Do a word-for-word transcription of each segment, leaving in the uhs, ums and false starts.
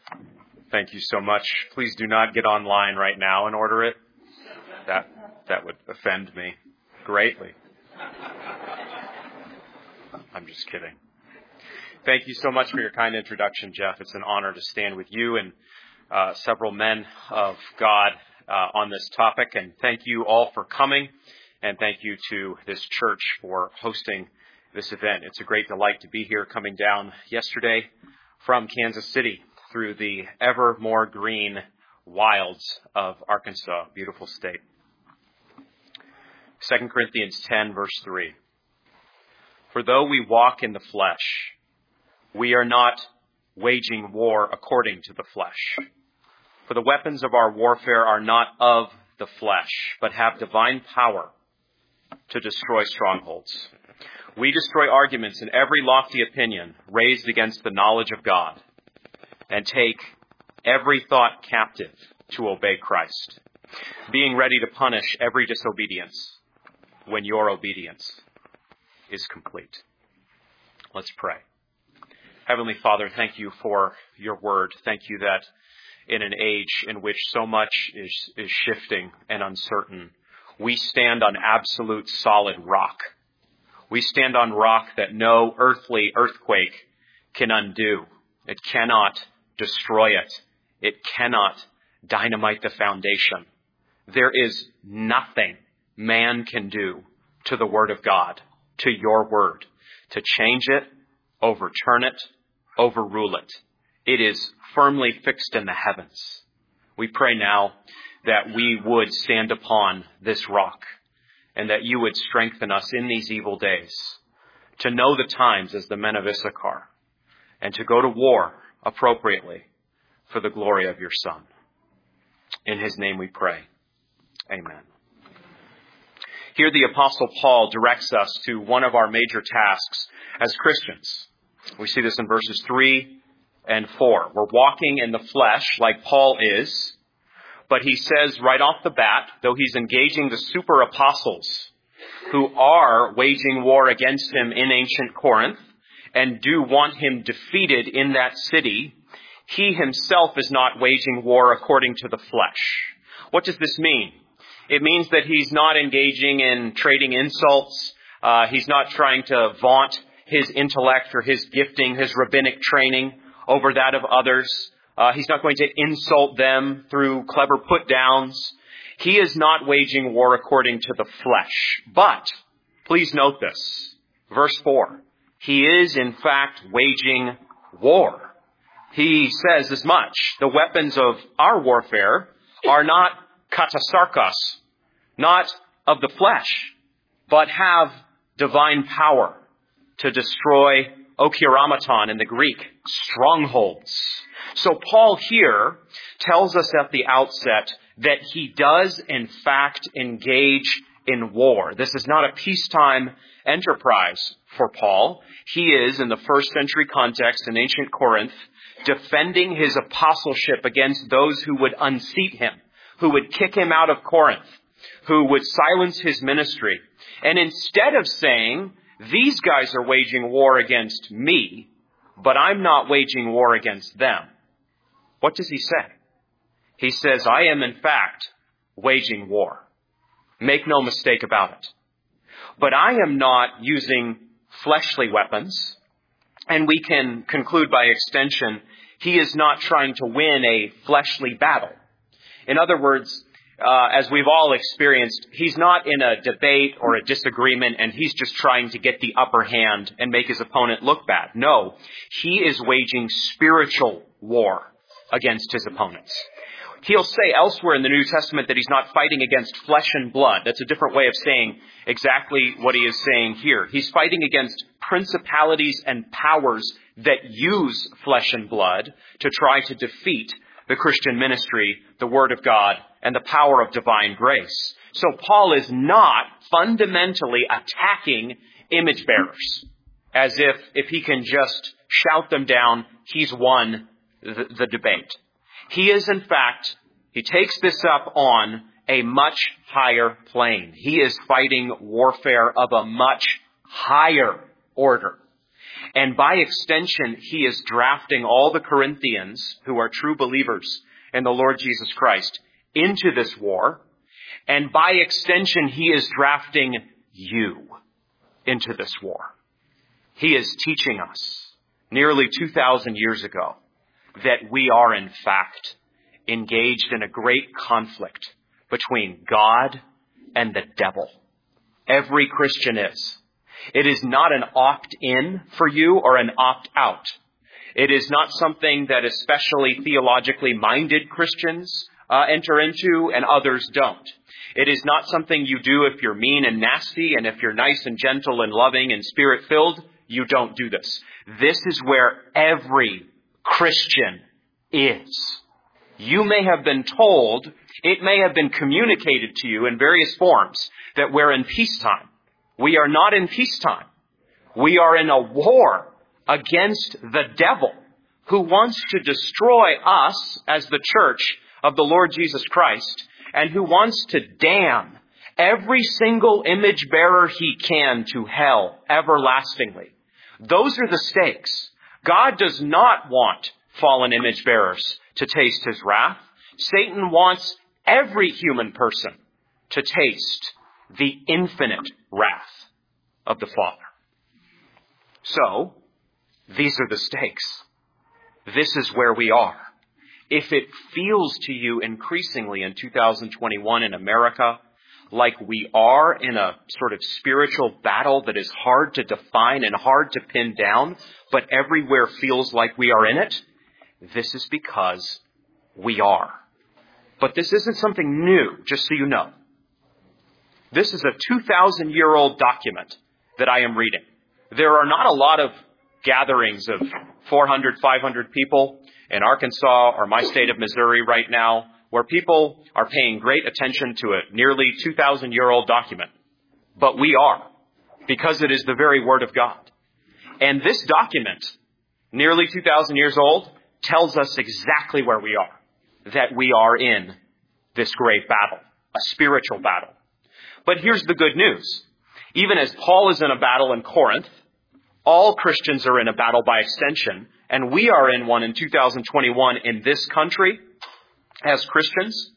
Thank you so much. Please do not get online right now and order it. That that would offend me greatly. I'm just kidding. Thank you so much for your kind introduction, Jeff. It's an honor to stand with you and uh, several men of God uh, on this topic. And thank you all for coming. And thank you to this church for hosting this event. It's a great delight to be here, coming down yesterday from Kansas City through the ever more green wilds of Arkansas. Beautiful state. Second Corinthians ten, verse three. For though we walk in the flesh, we are not waging war according to the flesh. For the weapons of our warfare are not of the flesh, but have divine power to destroy strongholds. We destroy arguments and every lofty opinion raised against the knowledge of God, and take every thought captive to obey Christ, being ready to punish every disobedience when your obedience is complete. Let's pray. Heavenly Father, thank you for your word. Thank you that in an age in which so much is, is shifting and uncertain, we stand on absolute solid rock. We stand on rock that no earthly earthquake can undo. It cannot destroy it. It cannot dynamite the foundation. There is nothing man can do to the Word of God, to your Word, to change it, overturn it, overrule it. It is firmly fixed in the heavens. We pray now that we would stand upon this rock, and that you would strengthen us in these evil days to know the times as the men of Issachar, and to go to war appropriately for the glory of your Son. In his name we pray. Amen. Here the Apostle Paul directs us to one of our major tasks as Christians. We see this in verses three and four. We're walking in the flesh like Paul is, but he says right off the bat, though he's engaging the super apostles who are waging war against him in ancient Corinth and do want him defeated in that city, he himself is not waging war according to the flesh. What does this mean? It means that he's not engaging in trading insults. Uh, he's not trying to vaunt his intellect or his gifting, his rabbinic training over that of others. Uh, he's not going to insult them through clever put-downs. He is not waging war according to the flesh. But, please note this, verse four. He is, in fact, waging war. He says as much. The weapons of our warfare are not katasarkos, not of the flesh, but have divine power to destroy okiramaton in the Greek, strongholds. So Paul here tells us at the outset that he does in fact engage in war. This is not a peacetime enterprise for Paul. He is, in the first century context in ancient Corinth, defending his apostleship against those who would unseat him, who would kick him out of Corinth, who would silence his ministry. And instead of saying, these guys are waging war against me, but I'm not waging war against them, what does he say? He says, I am in fact waging war. Make no mistake about it. But I am not using fleshly weapons. And we can conclude by extension, he is not trying to win a fleshly battle. In other words, uh, as we've all experienced, he's not in a debate or a disagreement and he's just trying to get the upper hand and make his opponent look bad. No, he is waging spiritual war against his opponents. He'll say elsewhere in the New Testament that he's not fighting against flesh and blood. That's a different way of saying exactly what he is saying here. He's fighting against principalities and powers that use flesh and blood to try to defeat the Christian ministry, the Word of God, and the power of divine grace. So Paul is not fundamentally attacking image bearers, as if if he can just shout them down, he's won the, the debate. He is, in fact, he takes this up on a much higher plane. He is fighting warfare of a much higher order. And by extension, he is drafting all the Corinthians who are true believers in the Lord Jesus Christ into this war. And by extension, he is drafting you into this war. He is teaching us nearly two thousand years ago that we are in fact engaged in a great conflict between God and the devil. Every Christian is. It is not an opt-in for you or an opt-out. It is not something that especially theologically minded Christians uh, enter into and others don't. It is not something you do if you're mean and nasty, and if you're nice and gentle and loving and spirit-filled, you don't do this. This is where every Christian is. You may have been told, it may have been communicated to you in various forms, that we're in peacetime. We are not in peacetime. We are in a war against the devil who wants to destroy us as the church of the Lord Jesus Christ, and who wants to damn every single image bearer he can to hell everlastingly. Those are the stakes. God does not want fallen image bearers to taste his wrath. Satan wants every human person to taste the infinite wrath of the Father. So, these are the stakes. This is where we are. If it feels to you increasingly in two thousand twenty-one in America like we are in a sort of spiritual battle that is hard to define and hard to pin down, but everywhere feels like we are in it, this is because we are. But this isn't something new, just so you know. This is a two thousand year old document that I am reading. There are not a lot of gatherings of four hundred, five hundred people in Arkansas or my state of Missouri right now where people are paying great attention to a nearly two thousand year old document. But we are, because it is the very Word of God. And this document, nearly two thousand years old, tells us exactly where we are. That we are in this great battle, a spiritual battle. But here's the good news. Even as Paul is in a battle in Corinth, all Christians are in a battle by extension, and we are in one in two thousand twenty-one in this country as Christians.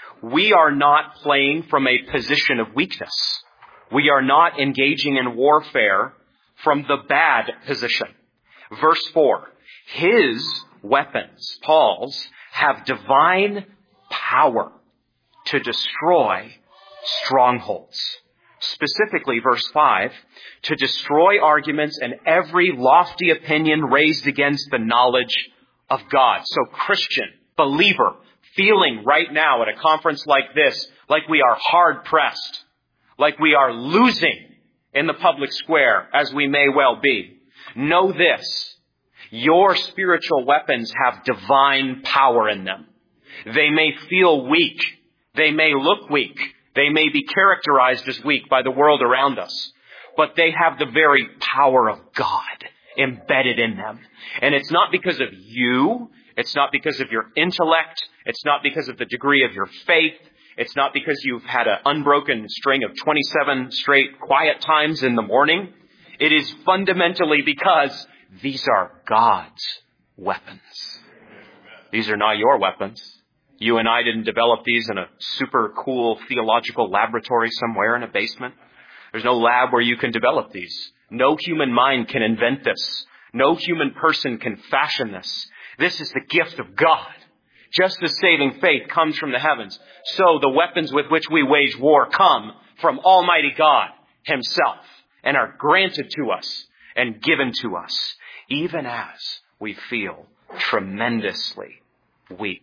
We are not playing from a position of weakness. We are not engaging in warfare from the bad position. Verse four, his weapons, Paul's, have divine power to destroy strongholds. Specifically, verse five, to destroy arguments and every lofty opinion raised against the knowledge of God. So Christian, believer, feeling right now at a conference like this, like we are hard pressed, like we are losing in the public square, as we may well be, know this. Your spiritual weapons have divine power in them. They may feel weak. They may look weak. They may be characterized as weak by the world around us. But they have the very power of God embedded in them. And it's not because of you. It's not because of your intellect. It's not because of the degree of your faith. It's not because you've had an unbroken string of twenty-seven straight quiet times in the morning. It is fundamentally because these are God's weapons. These are not your weapons. You and I didn't develop these in a super cool theological laboratory somewhere in a basement. There's no lab where you can develop these. No human mind can invent this. No human person can fashion this. This is the gift of God. Just as saving faith comes from the heavens, so the weapons with which we wage war come from Almighty God himself and are granted to us and given to us, even as we feel tremendously weak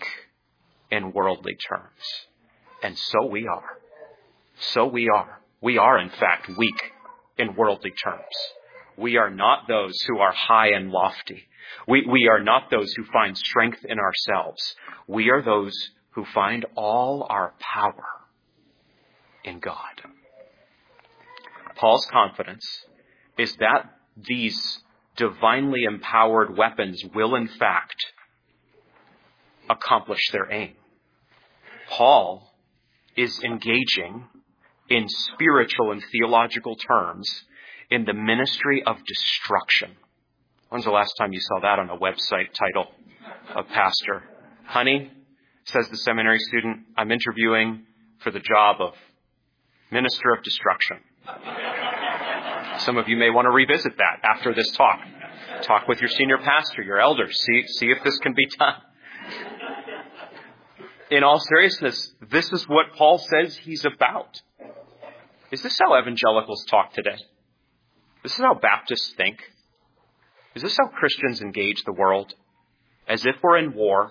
in worldly terms. And so we are. So we are. We are, in fact, weak in worldly terms. We are not those who are high and lofty. We, we are not those who find strength in ourselves. We are those who find all our power in God. Paul's confidence is that these divinely empowered weapons will, in fact, accomplish their aim. Paul is engaging in spiritual and theological terms in the ministry of destruction. When's the last time you saw that on a website title of pastor? Honey, says the seminary student, I'm interviewing for the job of minister of destruction. Some of you may want to revisit that after this talk. Talk with your senior pastor, your elders. See, see if this can be done. In all seriousness, this is what Paul says he's about. Is this how evangelicals talk today? This is how Baptists think? Is this how Christians engage the world? As if we're in war,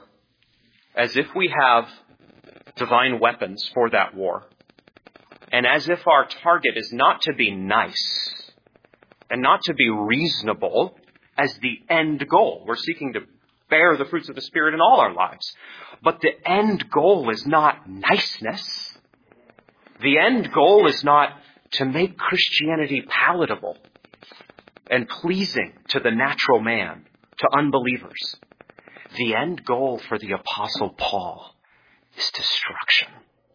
as if we have divine weapons for that war, and as if our target is not to be nice and not to be reasonable as the end goal. We're seeking to bear the fruits of the Spirit in all our lives. But the end goal is not niceness. The end goal is not to make Christianity palatable and pleasing to the natural man, to unbelievers. The end goal for the Apostle Paul is destruction.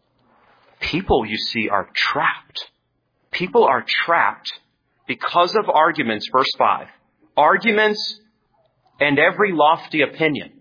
People, you see, are trapped. People are trapped because of arguments, verse five. Arguments and every lofty opinion.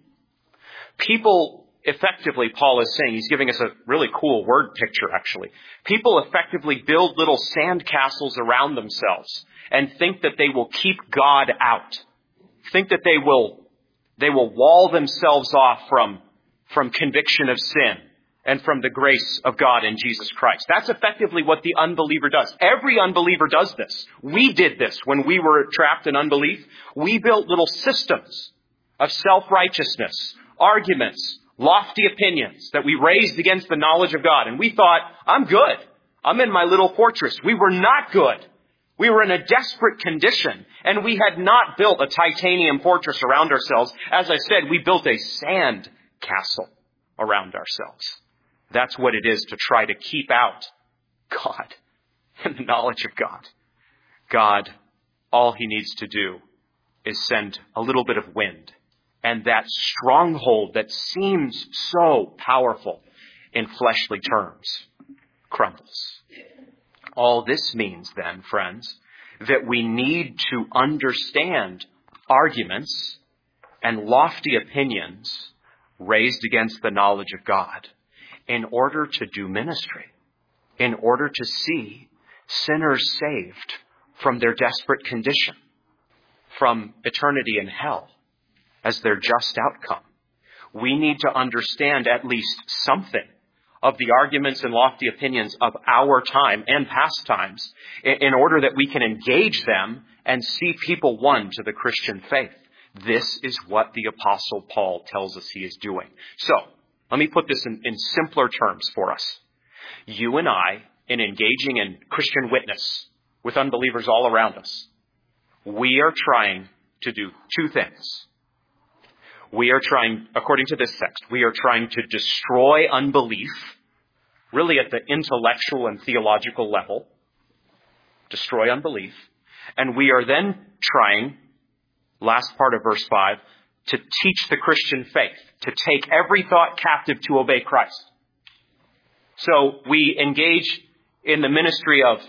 People effectively, Paul is saying, he's giving us a really cool word picture, actually. People effectively build little sand castles around themselves and think that they will keep God out. Think that they will, they will wall themselves off from, from conviction of sin and from the grace of God in Jesus Christ. That's effectively what the unbeliever does. Every unbeliever does this. We did this when we were trapped in unbelief. We built little systems of self-righteousness, arguments, lofty opinions that we raised against the knowledge of God. And we thought, I'm good. I'm in my little fortress. We were not good. We were in a desperate condition, and we had not built a titanium fortress around ourselves. As I said, we built a sand castle around ourselves. That's what it is to try to keep out God and the knowledge of God. God, all he needs to do is send a little bit of wind, and that stronghold that seems so powerful in fleshly terms crumbles. All this means then, friends, that we need to understand arguments and lofty opinions raised against the knowledge of God in order to do ministry, in order to see sinners saved from their desperate condition, from eternity in hell as their just outcome. We need to understand at least something of the arguments and lofty opinions of our time and past times in order that we can engage them and see people won to the Christian faith. This is what the Apostle Paul tells us he is doing. So, let me put this in, in simpler terms for us. You and I, in engaging in Christian witness with unbelievers all around us, we are trying to do two things. We are trying, according to this text, we are trying to destroy unbelief, really at the intellectual and theological level, destroy unbelief. And we are then trying, last part of verse five, to teach the Christian faith, to take every thought captive to obey Christ. So we engage in the ministry of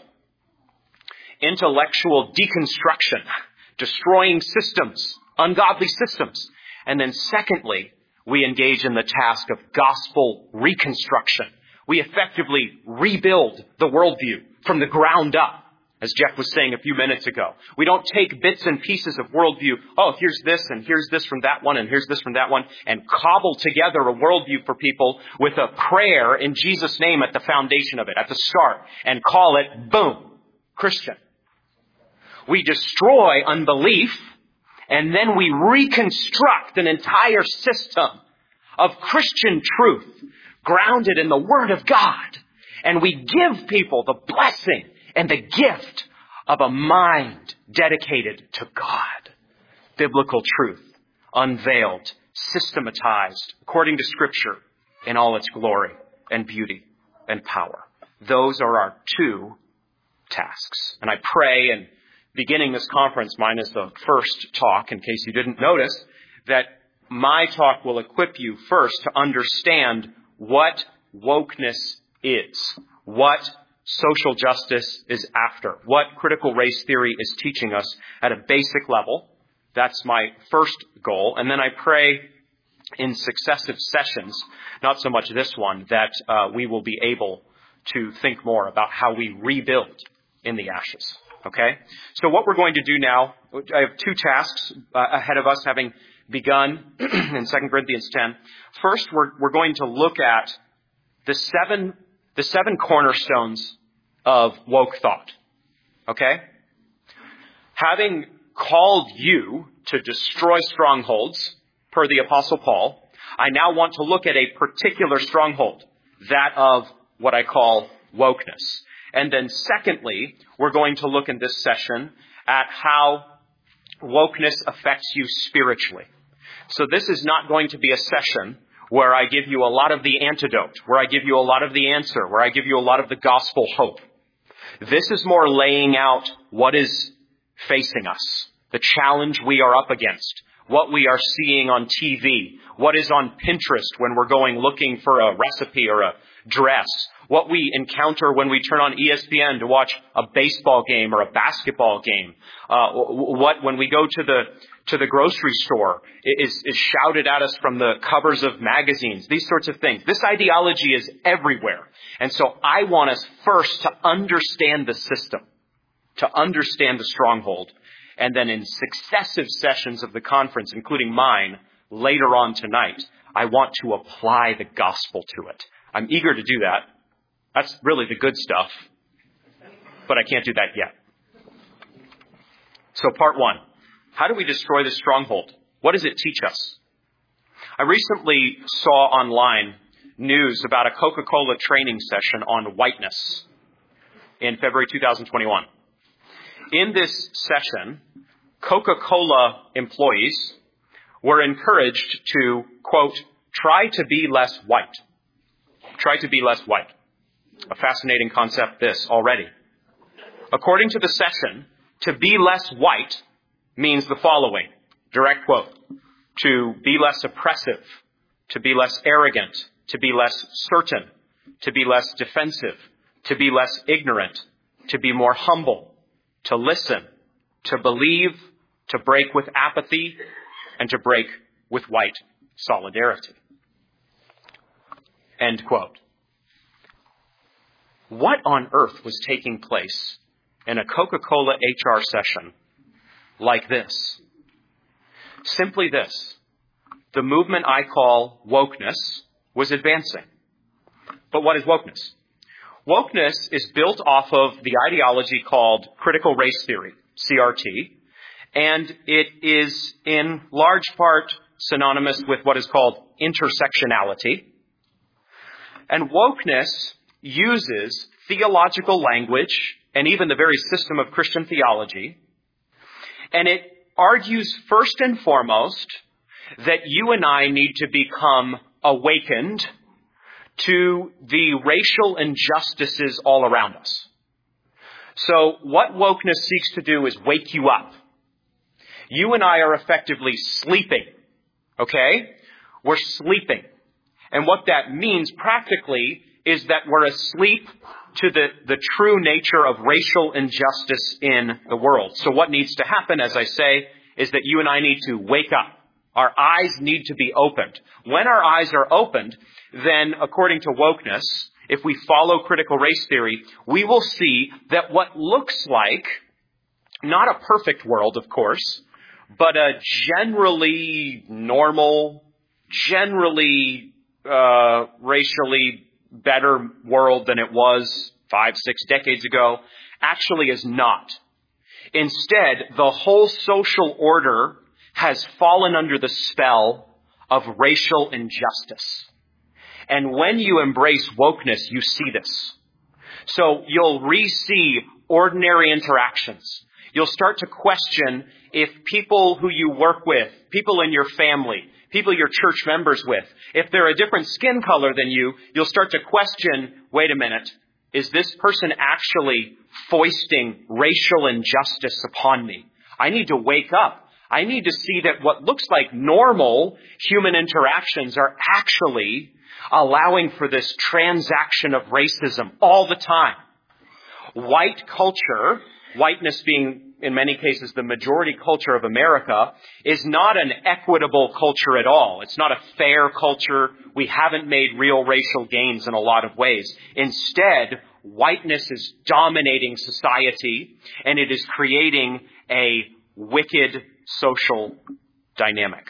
intellectual deconstruction, destroying systems, ungodly systems. And then secondly, we engage in the task of gospel reconstruction. We effectively rebuild the worldview from the ground up, as Jeff was saying a few minutes ago. We don't take bits and pieces of worldview. Oh, here's this and here's this from that one and here's this from that one, and cobble together a worldview for people with a prayer in Jesus' name at the foundation of it, at the start, and call it, boom, Christian. We destroy unbelief, and then we reconstruct an entire system of Christian truth grounded in the Word of God. And we give people the blessing and the gift of a mind dedicated to God. Biblical truth, unveiled, systematized, according to Scripture, in all its glory and beauty and power. Those are our two tasks. And I pray, and beginning this conference, mine is the first talk, in case you didn't notice, that my talk will equip you first to understand what wokeness is, what social justice is after, what critical race theory is teaching us at a basic level, That's my first goal. And then I pray in successive sessions, not so much this one, that uh, we will be able to think more about how we rebuild in the ashes. Okay? So what we're going to do now, I have two tasks uh, ahead of us, having begun in Second Corinthians ten. First, we're, we're going to look at the seven, the seven cornerstones of woke thought. Okay? Having called you to destroy strongholds, per the Apostle Paul, I now want to look at a particular stronghold, that of what I call wokeness. And then secondly, we're going to look in this session at how wokeness affects you spiritually. So this is not going to be a session where I give you a lot of the antidote, where I give you a lot of the answer, where I give you a lot of the gospel hope. This is more laying out what is facing us, the challenge we are up against, what we are seeing on T V, what is on Pinterest when we're going looking for a recipe or a dress, what we encounter when we turn on E S P N to watch a baseball game or a basketball game, uh, what when we go to the to the grocery store is, is shouted at us from the covers of magazines, these sorts of things. This ideology is everywhere. And so I want us first to understand the system, to understand the stronghold. And then in successive sessions of the conference, including mine, later on tonight, I want to apply the gospel to it. I'm eager to do that. That's really the good stuff. But I can't do that yet. So part one. How do we destroy the stronghold? What does it teach us? I recently saw online news about a Coca-Cola training session on whiteness in February two thousand twenty-one. In this session, Coca-Cola employees were encouraged to, quote, try to be less white. Try to be less white. A fascinating concept, this, already. According to the session, to be less white means the following, direct quote, to be less oppressive, to be less arrogant, to be less certain, to be less defensive, to be less ignorant, to be more humble, to listen, to believe, to break with apathy, and to break with white solidarity. End quote. What on earth was taking place in a Coca-Cola H R session like this? Simply this. The movement I call wokeness was advancing. But what is wokeness? Wokeness is built off of the ideology called critical race theory, C R T, and it is in large part synonymous with what is called intersectionality. And wokeness uses theological language and even the very system of Christian theology, and it argues first and foremost that you and I need to become awakened to the racial injustices all around us. So what wokeness seeks to do is wake you up. You and I are effectively sleeping, okay? We're sleeping. And what that means practically is that we're asleep to the, the true nature of racial injustice in the world. So what needs to happen, as I say, is that you and I need to wake up. Our eyes need to be opened. When our eyes are opened, then according to wokeness, if we follow critical race theory, we will see that what looks like, not a perfect world, of course, but a generally normal, generally uh, racially better world than it was five, six decades ago, actually is not. Instead, the whole social order has fallen under the spell of racial injustice. And when you embrace wokeness, you see this. So you'll re-see ordinary interactions. You'll start to question if people who you work with, people in your family, people you're church members with, if they're a different skin color than you, you'll start to question, wait a minute, is this person actually foisting racial injustice upon me? I need to wake up. I need to see that what looks like normal human interactions are actually allowing for this transaction of racism all the time. White culture, whiteness being in many cases, the majority culture of America is not an equitable culture at all. It's not a fair culture. We haven't made real racial gains in a lot of ways. Instead, whiteness is dominating society, and it is creating a wicked social dynamic.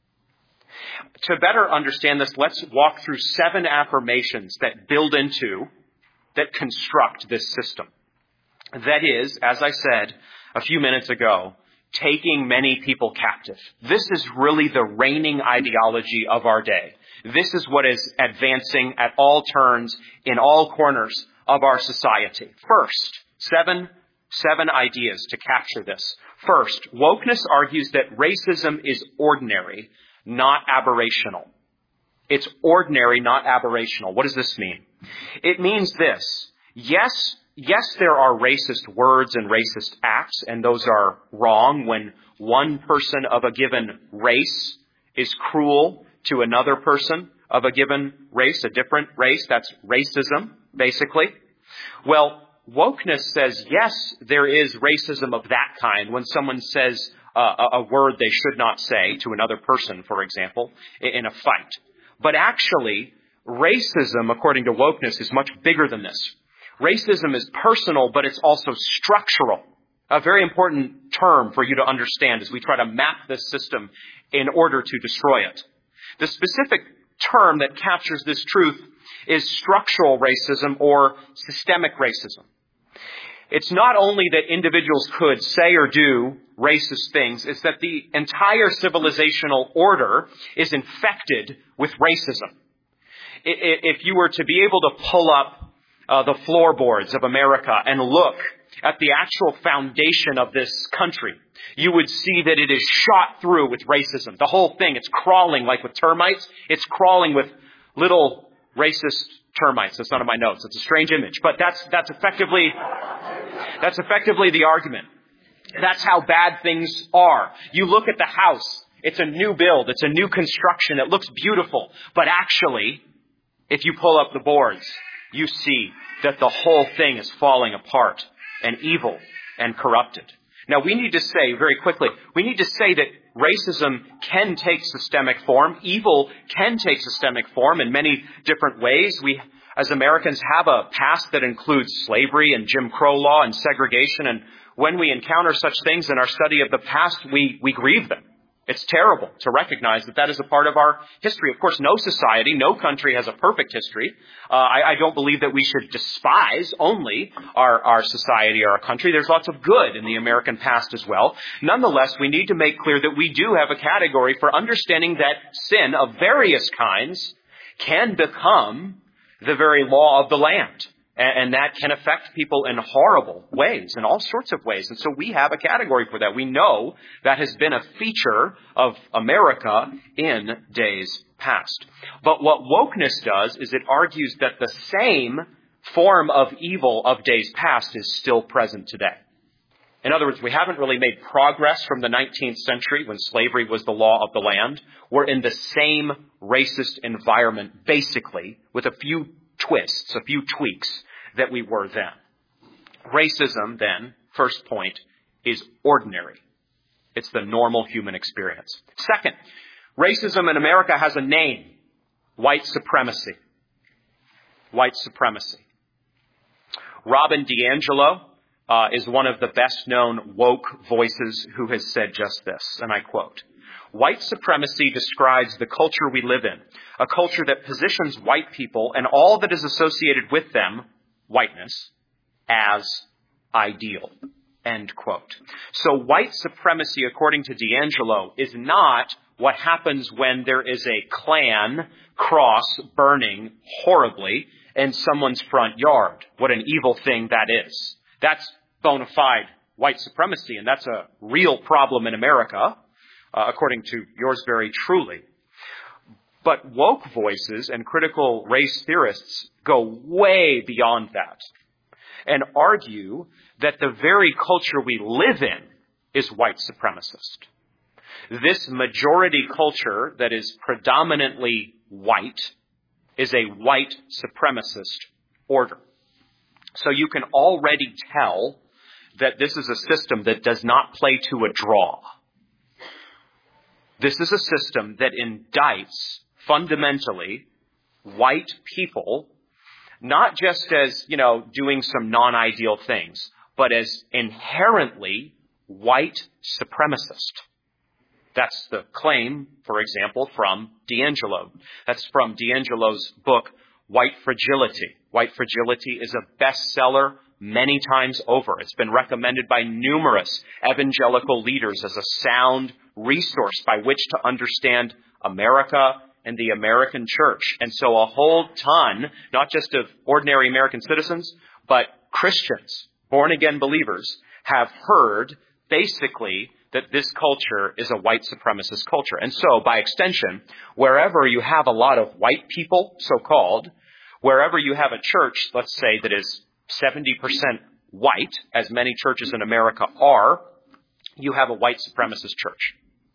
To better understand this, let's walk through seven affirmations that build into, that construct this system. That is, as I said a few minutes ago, taking many people captive. This is really the reigning ideology of our day. This is what is advancing at all turns in all corners of our society. First, seven, seven ideas to capture this. First, wokeness argues that racism is ordinary, not aberrational. It's ordinary, not aberrational. What does this mean? It means this. Yes, yes, there are racist words and racist acts, and those are wrong when one person of a given race is cruel to another person of a given race, a different race. That's racism, basically. Well, wokeness says, yes, there is racism of that kind when someone says uh, a word they should not say to another person, for example, in a fight. But actually, racism, according to wokeness, is much bigger than this. Racism is personal, but it's also structural. A very important term for you to understand as we try to map this system in order to destroy it. The specific term that captures this truth is structural racism or systemic racism. It's not only that individuals could say or do racist things, it's that the entire civilizational order is infected with racism. If you were to be able to pull up uh, the floorboards of America and look at the actual foundation of this country, you would see that it is shot through with racism. The whole thing, it's crawling like with termites. It's crawling with little racist termites. That's not in my notes. It's a strange image, but that's that's effectively that's effectively the argument. That's how bad things are. You look at the house. It's a new build. It's a new construction. It looks beautiful. But actually, if you pull up the boards, you see that the whole thing is falling apart and evil and corrupted. Now, we need to say very quickly, we need to say that racism can take systemic form. Evil can take systemic form in many different ways. We, as Americans, have a past that includes slavery and Jim Crow law and segregation. And when we encounter such things in our study of the past, we, we grieve them. It's terrible to recognize that that is a part of our history. Of course, no society, no country has a perfect history. Uh, I, I don't believe that we should despise only our, our society or our country. There's lots of good in the American past as well. Nonetheless, we need to make clear that we do have a category for understanding that sin of various kinds can become the very law of the land. And that can affect people in horrible ways, in all sorts of ways. And so we have a category for that. We know that has been a feature of America in days past. But what wokeness does is it argues that the same form of evil of days past is still present today. In other words, we haven't really made progress from the nineteenth century when slavery was the law of the land. We're in the same racist environment, basically, with a few twists, a few tweaks that we were then. Racism, then, first point, is ordinary. It's the normal human experience. Second, racism in America has a name: white supremacy. White supremacy. Robin DiAngelo uh, is one of the best-known woke voices who has said just this, and I quote, "White supremacy describes the culture we live in, a culture that positions white people and all that is associated with them, whiteness, as ideal." End quote. So white supremacy, according to DiAngelo, is not what happens when there is a Klan cross burning horribly in someone's front yard. What an evil thing that is. That's bona fide white supremacy, and that's a real problem in America. Uh, according to yours very truly. But woke voices and critical race theorists go way beyond that and argue that the very culture we live in is white supremacist. This majority culture that is predominantly white is a white supremacist order. So you can already tell that this is a system that does not play to a draw. This is a system that indicts fundamentally white people, not just as, you know, doing some non-ideal things, but as inherently white supremacist. That's the claim, for example, from D'Angelo. That's from D'Angelo's book, White Fragility. White Fragility is a bestseller many times over. It's been recommended by numerous evangelical leaders as a sound resource by which to understand America and the American church. And so a whole ton, not just of ordinary American citizens, but Christians, born-again believers, have heard basically that this culture is a white supremacist culture. And so, by extension, wherever you have a lot of white people, so-called, wherever you have a church, let's say, that is seventy percent white, as many churches in America are, you have a white supremacist church.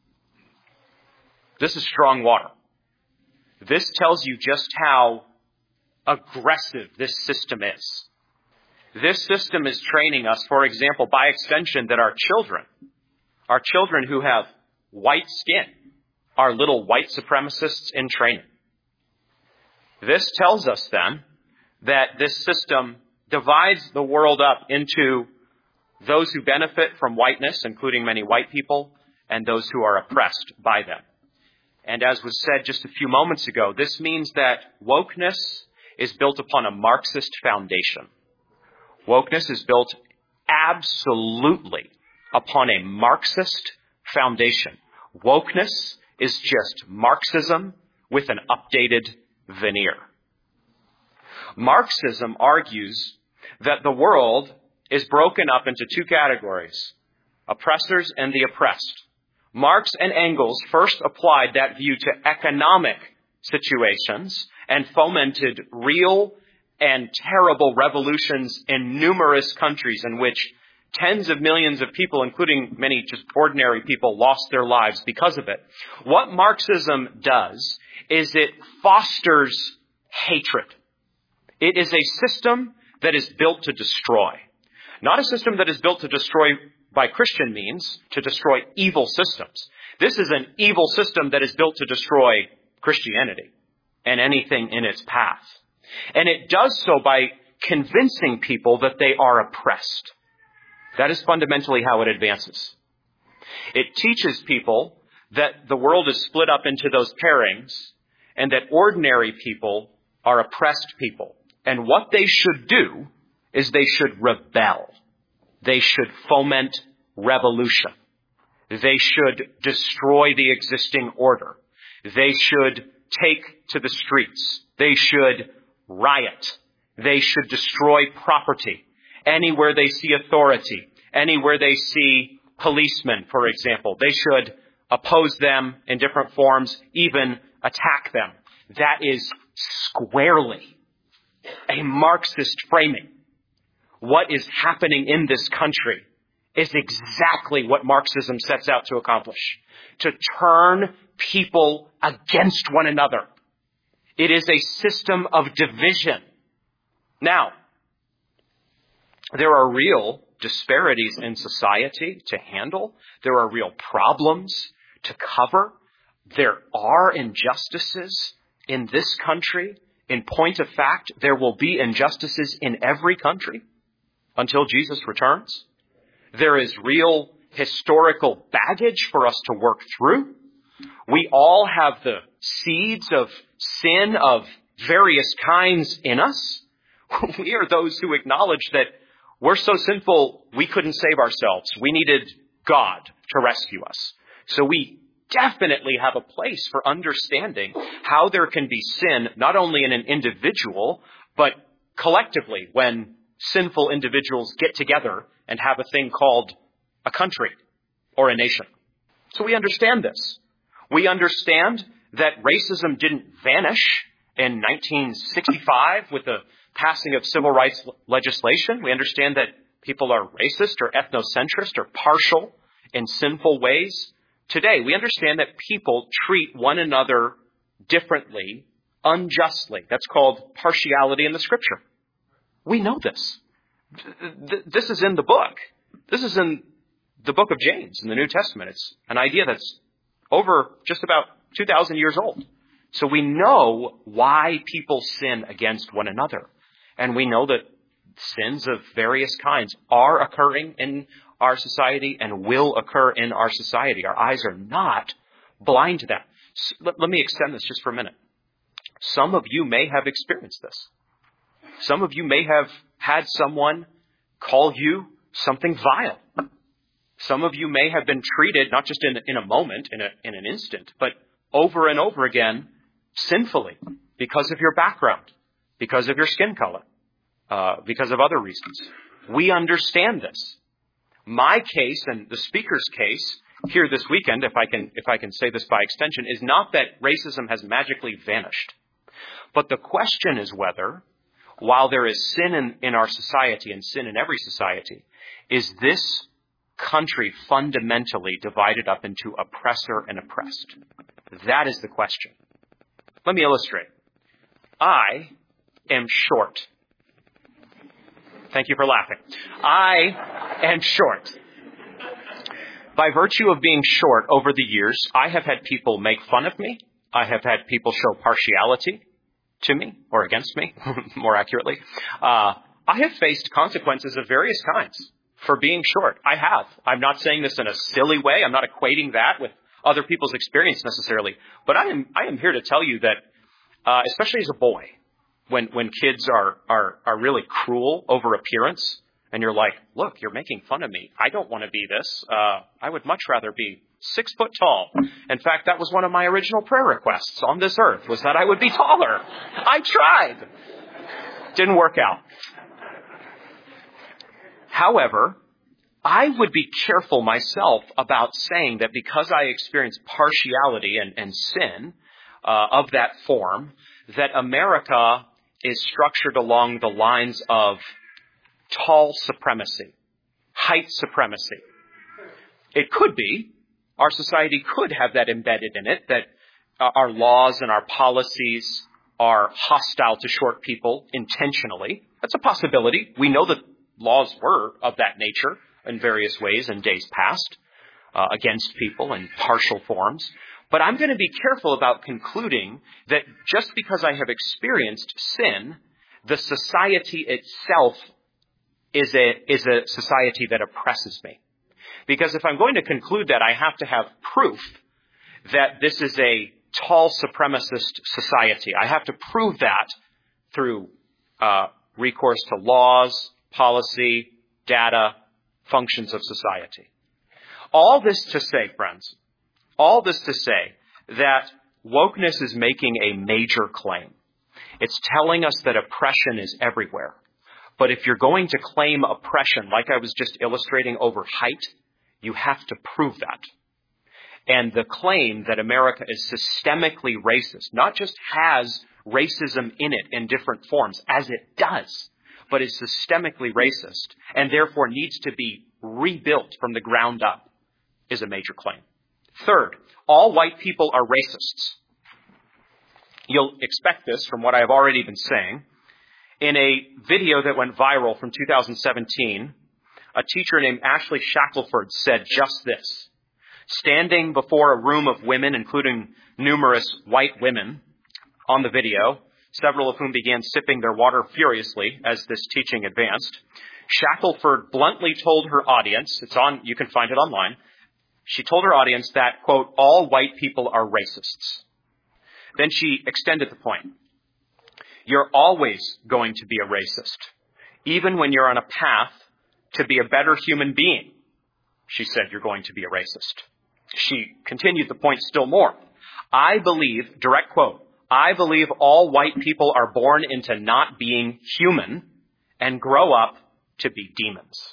This is strong water. This tells you just how aggressive this system is. This system is training us, for example, by extension, that our children, our children who have white skin, are little white supremacists in training. This tells us then that this system divides the world up into those who benefit from whiteness, including many white people, and those who are oppressed by them. And as was said just a few moments ago, this means that wokeness is built upon a Marxist foundation. Wokeness is built absolutely upon a Marxist foundation. Wokeness is just Marxism with an updated veneer. Marxism argues that the world is broken up into two categories, oppressors and the oppressed. Marx and Engels first applied that view to economic situations and fomented real and terrible revolutions in numerous countries in which tens of millions of people, including many just ordinary people, lost their lives because of it. What Marxism does is it fosters hatred. It is a system that is built to destroy. Not a system that is built to destroy by Christian means, to destroy evil systems. This is an evil system that is built to destroy Christianity and anything in its path. And it does so by convincing people that they are oppressed. That is fundamentally how it advances. It teaches people that the world is split up into those pairings and that ordinary people are oppressed people. And what they should do is they should rebel. They should foment revolution. They should destroy the existing order. They should take to the streets. They should riot. They should destroy property. Anywhere they see authority, anywhere they see policemen, for example, they should oppose them in different forms, even attack them. That is squarely a Marxist framing. What is happening in this country is exactly what Marxism sets out to accomplish. To turn people against one another. It is a system of division. Now, there are real disparities in society to handle. There are real problems to cover. There are injustices in this country. In point of fact, there will be injustices in every country until Jesus returns. There is real historical baggage for us to work through. We all have the seeds of sin of various kinds in us. We are those who acknowledge that we're so sinful we couldn't save ourselves. We needed God to rescue us. So we definitely have a place for understanding how there can be sin, not only in an individual, but collectively when sinful individuals get together and have a thing called a country or a nation. So we understand this. We understand that racism didn't vanish in nineteen sixty-five with the passing of civil rights legislation. We understand that people are racist or ethnocentrist or partial in sinful ways. Today, we understand that people treat one another differently, unjustly. That's called partiality in the Scripture. We know this. This is in the book. This is in the book of James in the New Testament. It's an idea that's over just about two thousand years old. So we know why people sin against one another. And we know that sins of various kinds are occurring in our society and will occur in our society. Our eyes are not blind to that. So let, let me extend this just for a minute. Some of you may have experienced this. Some of you may have had someone call you something vile. Some of you may have been treated, not just in, in a moment, in, a, in an instant, but over and over again, sinfully, because of your background, because of your skin color, uh, because of other reasons. We understand this. My case and the speaker's case here this weekend, if I can, if I can say this by extension, is not that racism has magically vanished. But the question is whether, while there is sin in, in our society and sin in every society, is this country fundamentally divided up into oppressor and oppressed? That is the question. Let me illustrate. I am short. Thank you for laughing. I am short. By virtue of being short over the years, I have had people make fun of me. I have had people show partiality to me, or against me, more accurately. Uh, I have faced consequences of various kinds for being short. I have. I'm not saying this in a silly way. I'm not equating that with other people's experience necessarily. But I am I am here to tell you that, uh, especially as a boy, when when kids are, are, are really cruel over appearance, and you're like, look, you're making fun of me. I don't want to be this. Uh, I would much rather be six foot tall. In fact, that was one of my original prayer requests on this earth, was that I would be taller. I tried. Didn't work out. However, I would be careful myself about saying that because I experience partiality and, and sin uh, of that form, that America is structured along the lines of tall supremacy, height supremacy. It could be. Our society could have that embedded in it, that uh, our laws and our policies are hostile to short people intentionally. That's a possibility. We know that laws were of that nature in various ways in days past uh, against people in partial forms. But I'm going to be careful about concluding that just because I have experienced sin, the society itself is a, is a society that oppresses me. Because if I'm going to conclude that, I have to have proof that this is a tall supremacist society. I have to prove that through uh, recourse to laws, policy, data, functions of society. All this to say, friends, all this to say that wokeness is making a major claim. It's telling us that oppression is everywhere. But if you're going to claim oppression, like I was just illustrating over height, you have to prove that. And the claim that America is systemically racist, not just has racism in it in different forms, as it does, but is systemically racist and therefore needs to be rebuilt from the ground up, is a major claim. Third, all white people are racists. You'll expect this from what I've already been saying. In a video that went viral from two thousand seventeen, a teacher named Ashley Shackelford said just this. Standing before a room of women, including numerous white women on the video, several of whom began sipping their water furiously as this teaching advanced, Shackelford bluntly told her audience, it's on, you can find it online, she told her audience that, quote, all white people are racists. Then she extended the point. You're always going to be a racist, even when you're on a path to be a better human being. She said you're going to be a racist. She continued the point still more. I believe, direct quote, I believe all white people are born into not being human and grow up to be demons.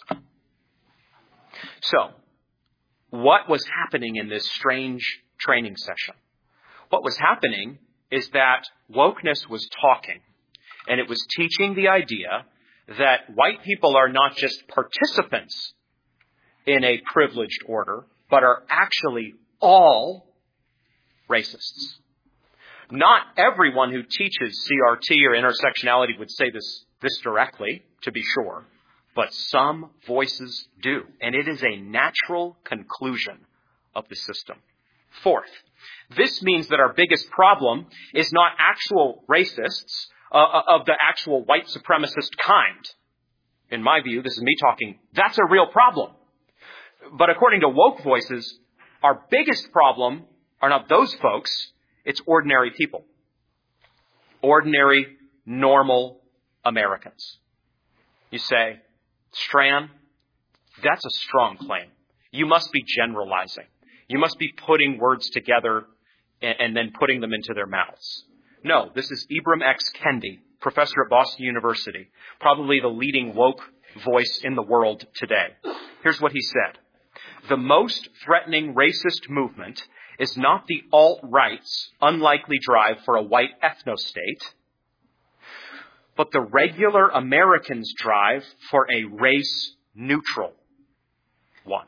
So, what was happening in this strange training session? What was happening is that wokeness was talking, and it was teaching the idea that white people are not just participants in a privileged order, but are actually all racists. Not everyone who teaches C R T or intersectionality would say this, this directly, to be sure. but some voices do. And it is a natural conclusion of the system. Fourth, this means that our biggest problem is not actual racists uh, of the actual white supremacist kind. In my view, this is me talking, that's a real problem. But according to woke voices, our biggest problem are not those folks, it's ordinary people. Ordinary, normal Americans. You say, Strachan, that's a strong claim. You must be generalizing. You must be putting words together and, and then putting them into their mouths. No, this is Ibram X. Kendi, professor at Boston University, probably the leading woke voice in the world today. Here's what he said. The most threatening racist movement is not the alt-right's unlikely drive for a white ethno-state, but the regular Americans' drive for a race-neutral one.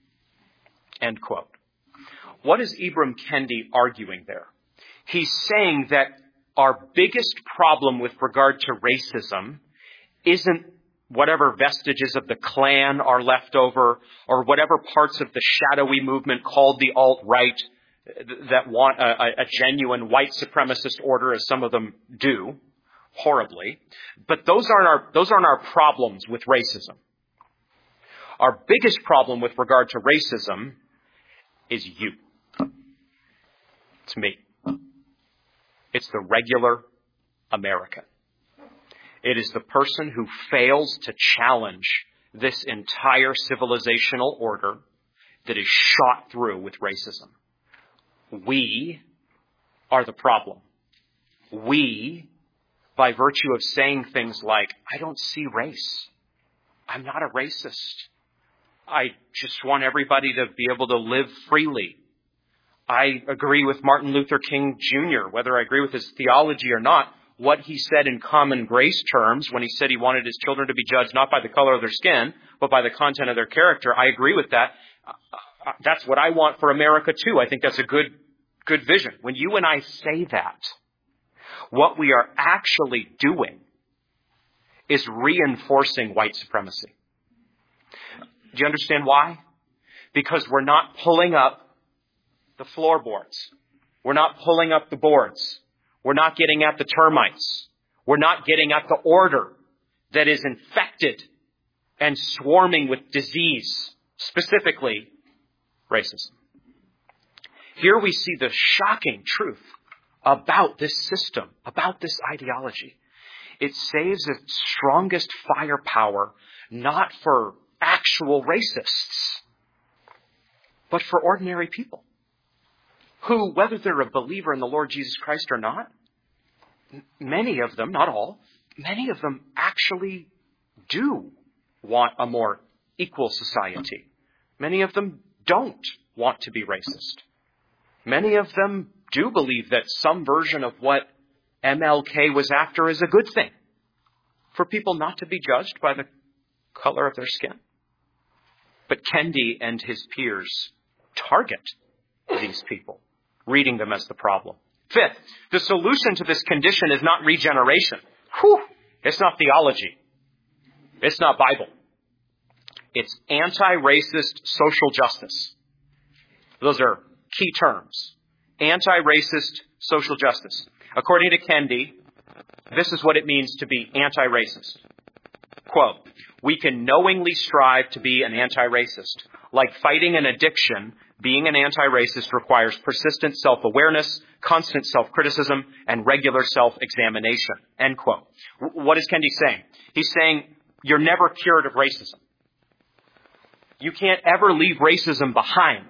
End quote. What is Ibram Kendi arguing there? He's saying that our biggest problem with regard to racism isn't whatever vestiges of the Klan are left over, or whatever parts of the shadowy movement called the alt-right that want a, a genuine white supremacist order, as some of them do, horribly. But those aren't our, those aren't our problems with racism. Our biggest problem with regard to racism is you. It's me. It's the regular American. It is the person who fails to challenge this entire civilizational order that is shot through with racism. We are the problem. We, by virtue of saying things like, I don't see race. I'm not a racist. I just want everybody to be able to live freely. I agree with Martin Luther King Junior, whether I agree with his theology or not. What he said in common grace terms when he said he wanted his children to be judged not by the color of their skin, but by the content of their character. I agree with that. That's what I want for America too. I think that's a good, good vision. When you and I say that, what we are actually doing is reinforcing white supremacy. Do you understand why? Because we're not pulling up the floorboards. We're not pulling up the boards. We're not getting at the termites. We're not getting at the order that is infected and swarming with disease, specifically racism. Here we see the shocking truth about this system, about this ideology. It saves its strongest firepower not for actual racists, but for ordinary people who, whether they're a believer in the Lord Jesus Christ or not, many of them, not all, many of them actually do want a more equal society. Many of them don't want to be racist. Many of them do believe that some version of what M L K was after is a good thing, for people not to be judged by the color of their skin. But Kendi and his peers target these people, reading them as the problem. Fifth, the solution to this condition is not regeneration. Whew, it's not theology. It's not Bible. It's anti-racist social justice. Those are key terms. Anti-racist social justice. According to Kendi, this is what it means to be anti-racist. Quote, we can knowingly strive to be an anti-racist. Like fighting an addiction, being an anti-racist requires persistent self-awareness, constant self-criticism, and regular self-examination. End quote. What is Kendi saying? He's saying you're never cured of racism. You can't ever leave racism behind.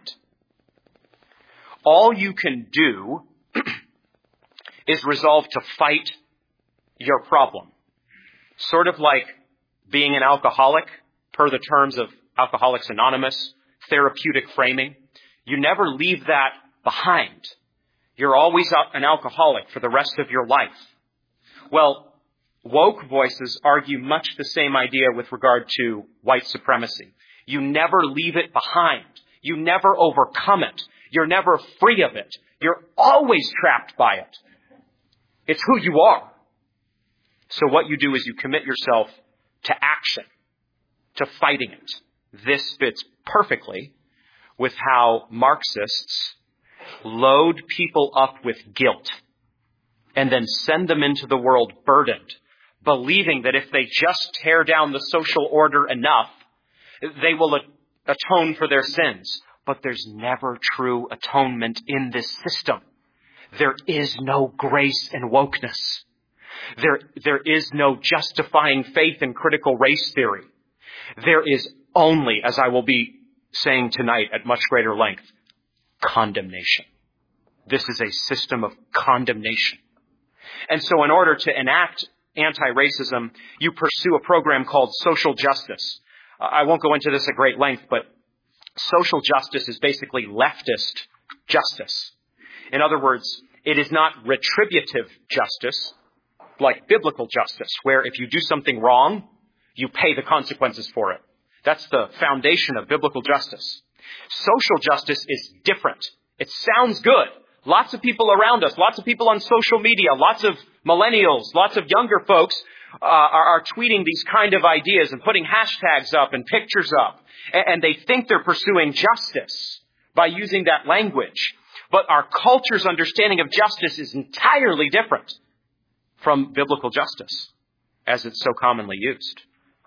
All you can do is resolve to fight your problem. Sort of like being an alcoholic, per the terms of Alcoholics Anonymous, therapeutic framing. You never leave that behind. You're always an alcoholic for the rest of your life. Well, woke voices argue much the same idea with regard to white supremacy. You never leave it behind. You never overcome it. You're never free of it. You're always trapped by it. It's who you are. So what you do is you commit yourself to action. to fighting it. This fits perfectly with how Marxists load people up with guilt and then send them into the world burdened, believing that if they just tear down the social order enough, they will atone for their sins. But there's never true atonement in this system. There is no grace in wokeness. There, there is no justifying faith in critical race theory. There is only, as I will be saying tonight at much greater length, condemnation. This is a system of condemnation. And so in order to enact anti-racism, you pursue a program called social justice. I won't go into this at great length, but social justice is basically leftist justice. In other words, it is not retributive justice like biblical justice, where if you do something wrong, you pay the consequences for it. That's the foundation of biblical justice. Social justice is different. It sounds good. Lots of people around us, lots of people on social media, lots of millennials, lots of younger folks uh, are, are tweeting these kind of ideas and putting hashtags up and pictures up. And, and they think they're pursuing justice by using that language. But our culture's understanding of justice is entirely different from biblical justice, as it's so commonly used.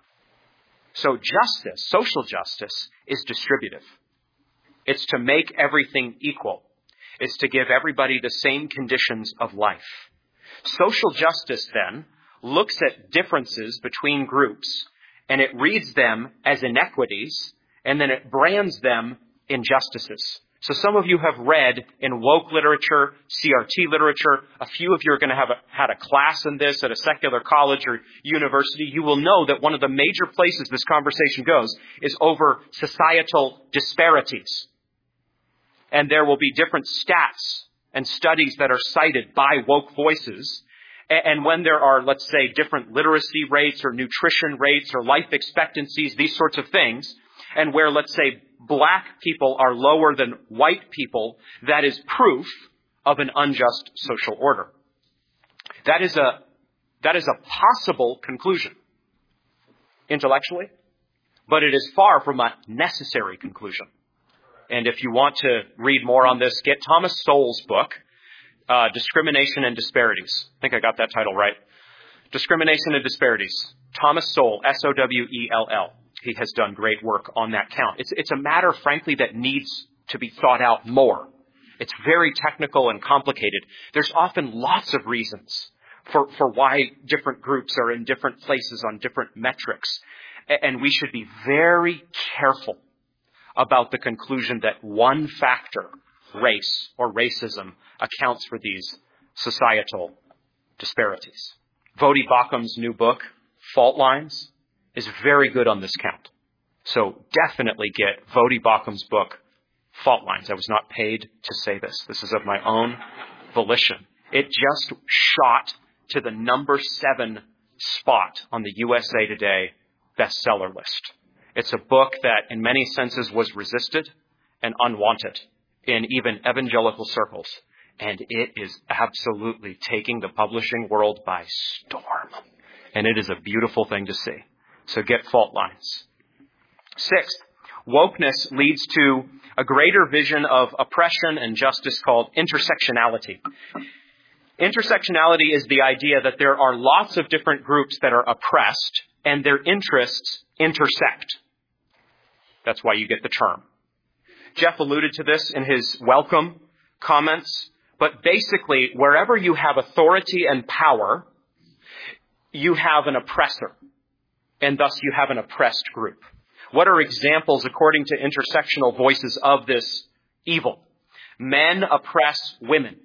So justice, social justice, is distributive. It's to make everything equal. It's to give everybody the same conditions of life. Social justice, then, looks at differences between groups, and it reads them as inequities, and then it brands them injustices. So some of you have read in woke literature, C R T literature. A few of you are going to have a, had a class in this at a secular college or university. You will know that one of the major places this conversation goes is over societal disparities. And there will be different stats and studies that are cited by woke voices. And when there are, let's say, different literacy rates or nutrition rates or life expectancies, these sorts of things, and where, let's say, black people are lower than white people, that is proof of an unjust social order. That is a, that is a possible conclusion intellectually, but it is far from a necessary conclusion. And if you want to read more on this, get Thomas Sowell's book, uh, Discrimination and Disparities. I think I got that title right. Discrimination and Disparities. Thomas Sowell, S O W E L L. He has done great work on that count. It's, it's a matter, frankly, that needs to be thought out more. It's very technical and complicated. There's often lots of reasons for, for why different groups are in different places on different metrics. And we should be very careful about the conclusion that one factor, race or racism, accounts for these societal disparities. Voddie Baucham's new book, Fault Lines, is very good on this count. So definitely get Voddie Baucham's book, Fault Lines. I was not paid to say this. This is of my own volition. It just shot to the number seven spot on the U S A Today bestseller list. It's a book that in many senses was resisted and unwanted in even evangelical circles. And it is absolutely taking the publishing world by storm. And it is a beautiful thing to see. So get Fault Lines. Sixth, wokeness leads to a greater vision of oppression and justice called intersectionality. Intersectionality is the idea that there are lots of different groups that are oppressed and their interests intersect. That's why you get the term. Jeff alluded to this in his welcome comments, but basically wherever you have authority and power, you have an oppressor. And thus you have an oppressed group. What are examples, according to intersectional voices, of this evil? Men oppress women.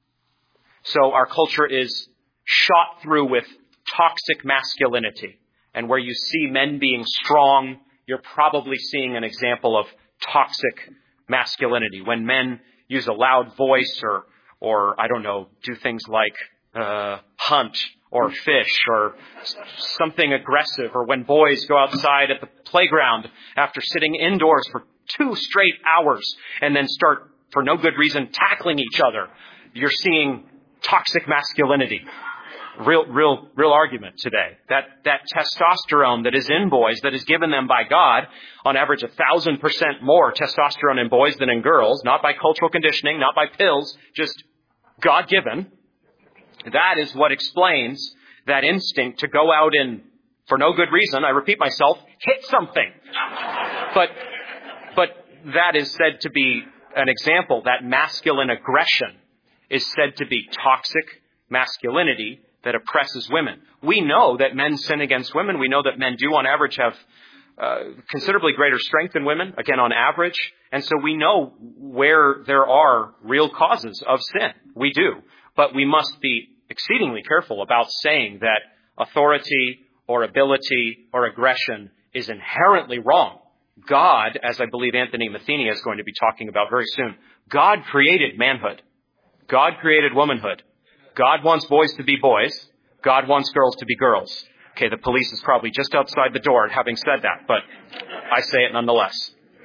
So our culture is shot through with toxic masculinity. And where you see men being strong, you're probably seeing an example of toxic masculinity. When men use a loud voice or, or I don't know, do things like uh, hunt or fish or something aggressive, or when boys go outside at the playground after sitting indoors for two straight hours and then start, for no good reason, tackling each other. You're seeing toxic masculinity. Real, real, real argument today. That, that testosterone that is in boys, that is given them by God, on average a thousand percent more testosterone in boys than in girls, not by cultural conditioning, not by pills, just God-given. That is what explains that instinct to go out and, for no good reason, I repeat myself, hit something. But, but that is said to be an example. That masculine aggression is said to be toxic masculinity that oppresses women. We know that men sin against women. We know that men do on average have uh, considerably greater strength than women, again on average. And so we know where there are real causes of sin. We do. But we must be exceedingly careful about saying that authority or ability or aggression is inherently wrong. God, as I believe Anthony Matheny is going to be talking about very soon, God created manhood. God created womanhood. God wants boys to be boys. God wants girls to be girls. Okay, the police is probably just outside the door having said that, but I say it nonetheless.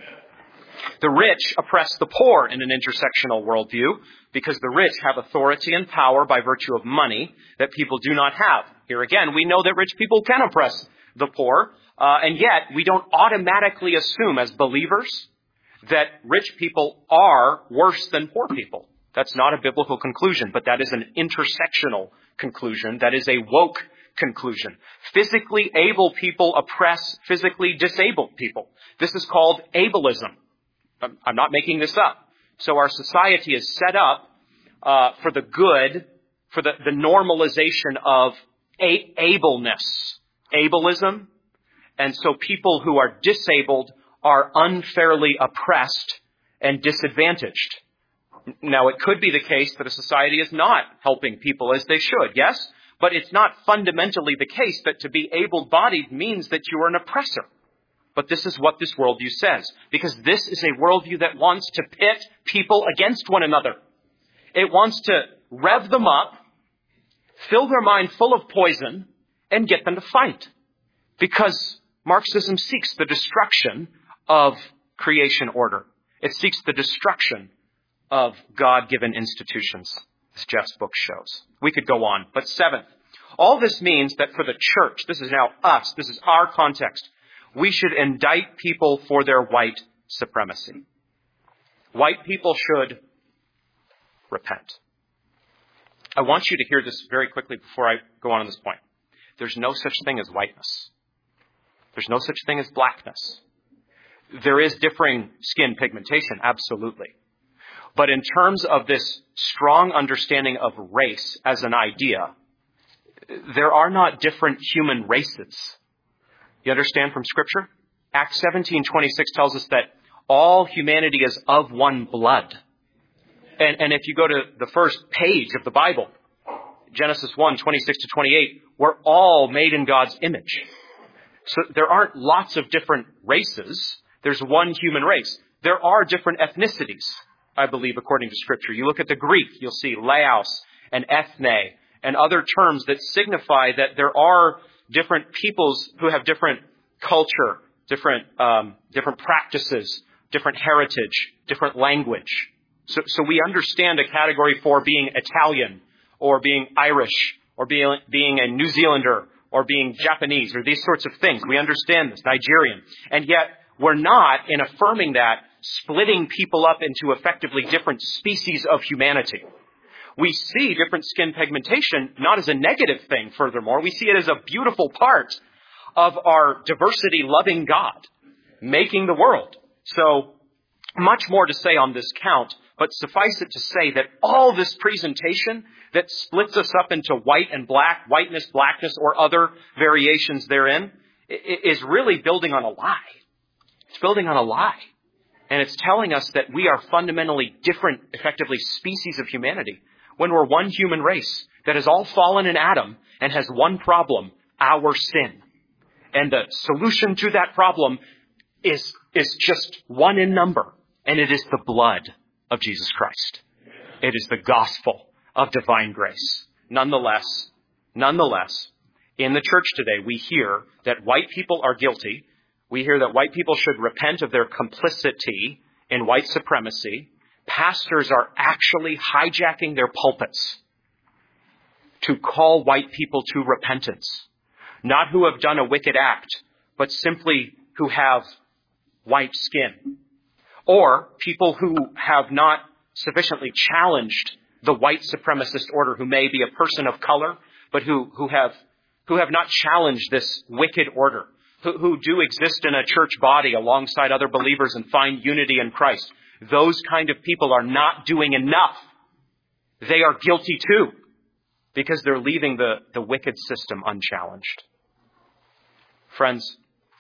The rich oppress the poor in an intersectional worldview because the rich have authority and power by virtue of money that people do not have. Here again, we know that rich people can oppress the poor, uh, and yet we don't automatically assume as believers that rich people are worse than poor people. That's not a biblical conclusion, but that is an intersectional conclusion. That is a woke conclusion. Physically able people oppress physically disabled people. This is called ableism. I'm not making this up. So our society is set up uh, for the good, for the, the normalization of a- ableness. Ableism. And so people who are disabled are unfairly oppressed and disadvantaged. Now, it could be the case that a society is not helping people as they should, yes? But it's not fundamentally the case that to be able-bodied means that you are an oppressor. But this is what this worldview says, because this is a worldview that wants to pit people against one another. It wants to rev them up, fill their mind full of poison, and get them to fight. Because Marxism seeks the destruction of creation order. It seeks the destruction of God-given institutions, as Jeff's book shows. We could go on. But seventh, all this means that for the church, this is now us, this is our context, we should indict people for their white supremacy. White people should repent. I want you to hear this very quickly before I go on to this point. There's no such thing as whiteness. There's no such thing as blackness. There is differing skin pigmentation, absolutely. But in terms of this strong understanding of race as an idea, there are not different human races. You understand from Scripture? Acts seventeen twenty-six tells us that all humanity is of one blood. And, and if you go to the first page of the Bible, Genesis one twenty-six to twenty-eight, we're all made in God's image. So there aren't lots of different races. There's one human race. There are different ethnicities, I believe, according to Scripture. You look at the Greek, you'll see laos and ethne and other terms that signify that there are different peoples who have different culture, different um, different practices, different heritage, different language. So, so we understand a category for being Italian or being Irish or being, being a New Zealander or being Japanese or these sorts of things. We understand this, Nigerian. And yet we're not, in affirming that, splitting people up into effectively different species of humanity. We see different skin pigmentation not as a negative thing, furthermore. We see it as a beautiful part of our diversity-loving God making the world. So much more to say on this count, but suffice it to say that all this presentation that splits us up into white and black, whiteness, blackness, or other variations therein, is really building on a lie. It's building on a lie. And it's telling us that we are fundamentally different, effectively, species of humanity, when we're one human race that has all fallen in Adam and has one problem, our sin. And the solution to that problem is, is just one in number, and it is the blood of Jesus Christ. It is the gospel of divine grace. Nonetheless, nonetheless, in the church today, we hear that white people are guilty. We hear that white people should repent of their complicity in white supremacy. Pastors are actually hijacking their pulpits to call white people to repentance, not who have done a wicked act, but simply who have white skin, or people who have not sufficiently challenged the white supremacist order, who may be a person of color, but who, who have who have not challenged this wicked order, who, who do exist in a church body alongside other believers and find unity in Christ. Those kind of people are not doing enough. They are guilty too, because they're leaving the, the wicked system unchallenged. Friends,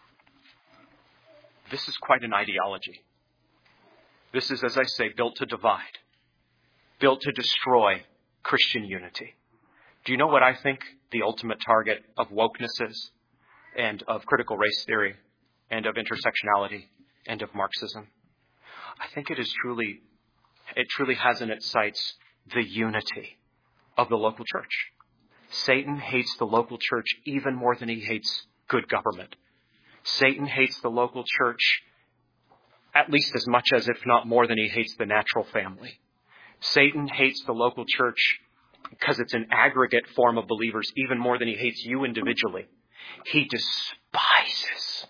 this is quite an ideology. This is, as I say, built to divide, built to destroy Christian unity. Do you know what I think the ultimate target of wokeness is, and of critical race theory, and of intersectionality, and of Marxism? I think it is truly, it truly has in its sights the unity of the local church. Satan hates the local church even more than he hates good government. Satan hates the local church at least as much as, if not more than, he hates the natural family. Satan hates the local church because it's an aggregate form of believers even more than he hates you individually. He despises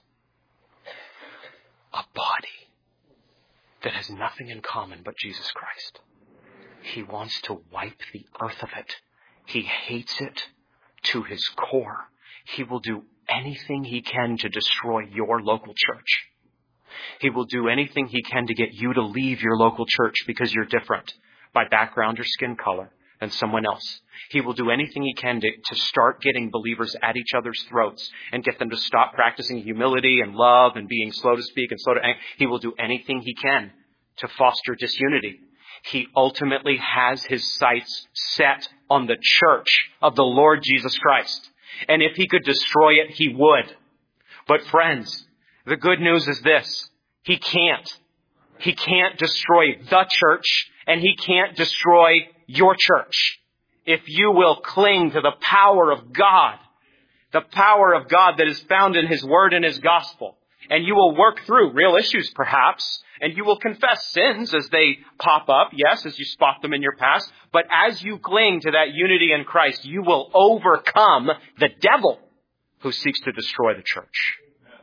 a body that has nothing in common but Jesus Christ. He wants to wipe the earth of it. He hates it to his core. He will do anything he can to destroy your local church. He will do anything he can to get you to leave your local church because you're different by background or skin color than someone else. He will do anything he can to, to start getting believers at each other's throats and get them to stop practicing humility and love and being slow to speak and slow to anger. He will do anything he can to foster disunity. He ultimately has his sights set on the church of the Lord Jesus Christ. And if he could destroy it, he would. But friends, the good news is this. He can't. He can't destroy the church, and he can't destroy your church. If you will cling to the power of God, the power of God that is found in his word and his gospel, and you will work through real issues perhaps, and you will confess sins as they pop up, yes, as you spot them in your past, but as you cling to that unity in Christ, you will overcome the devil who seeks to destroy the church.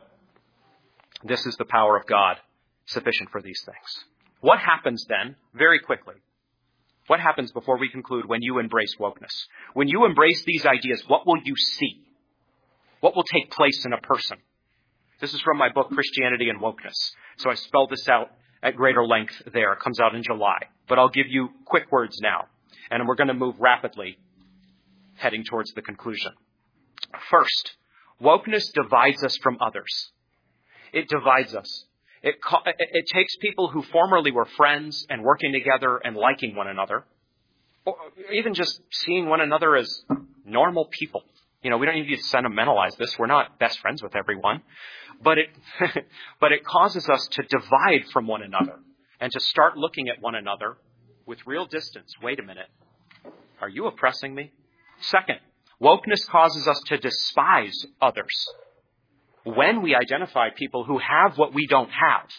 This is the power of God sufficient for these things. What happens then, very quickly, what happens before we conclude when you embrace wokeness? When you embrace these ideas, what will you see? What will take place in a person? This is from my book, Christianity and Wokeness. So I spelled this out at greater length there. It comes out in July. But I'll give you quick words now. And we're going to move rapidly heading towards the conclusion. First, wokeness divides us from others. It divides us. It, it, it takes people who formerly were friends and working together and liking one another, or even just seeing one another as normal people. You know, we don't need to sentimentalize this. We're not best friends with everyone. But it, but it causes us to divide from one another and to start looking at one another with real distance. Wait a minute. Are you oppressing me? Second, wokeness causes us to despise others. When we identify people who have what we don't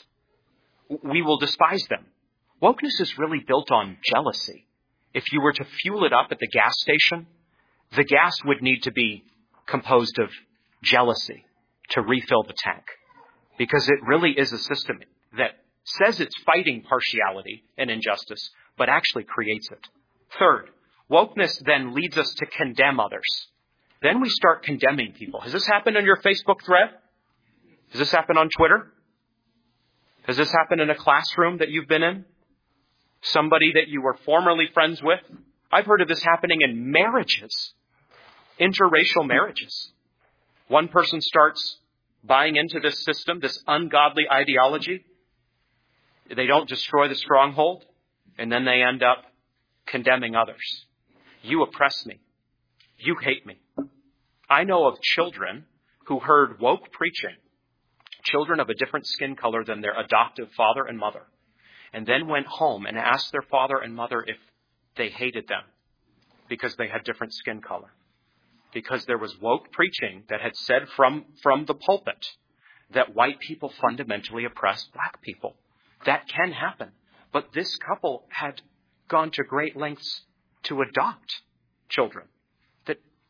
have, we will despise them. Wokeness is really built on jealousy. If you were to fuel it up at the gas station, the gas would need to be composed of jealousy to refill the tank. Because it really is a system that says it's fighting partiality and injustice, but actually creates it. Third, wokeness then leads us to condemn others. Then we start condemning people. Has this happened on your Facebook thread? Has this happened on Twitter? Has this happened in a classroom that you've been in? Somebody that you were formerly friends with? I've heard of this happening in marriages, interracial marriages. One person starts buying into this system, this ungodly ideology. They don't destroy the stronghold, and then they end up condemning others. You oppress me. You hate me. I know of children who heard woke preaching, children of a different skin color than their adoptive father and mother, and then went home and asked their father and mother if they hated them because they had different skin color. Because there was woke preaching that had said from, from the pulpit that white people fundamentally oppress black people. That can happen. But this couple had gone to great lengths to adopt children.